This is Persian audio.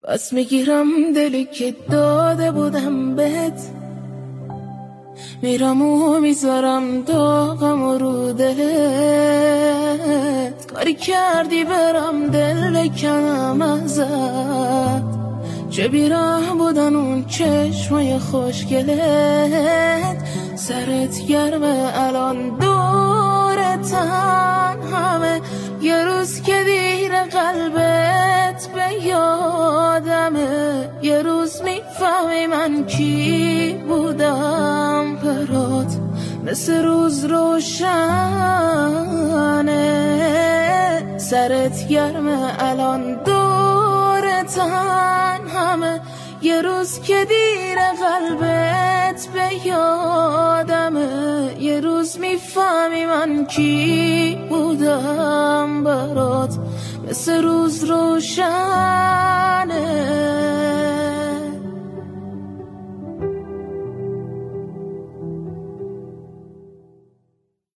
پس میگیرم دلی که داده بودم بهت، میرم و میذارم داغم و رو دلت. کاری کردی برم دل کنم ازت، چه بیره بودن اون چشمای خوشگلت. سرت گرمه الان دورتن همه، یه روز که دیر قلبت به یادمه، یه روز میفهمی من کی بودم برات. مثل روز روشنه، سرت گرمه الان دورتن همه، یه روز که دیر قلبت به یادمه، یه روز میفهمی من کی بودم برات. مثل روز روشن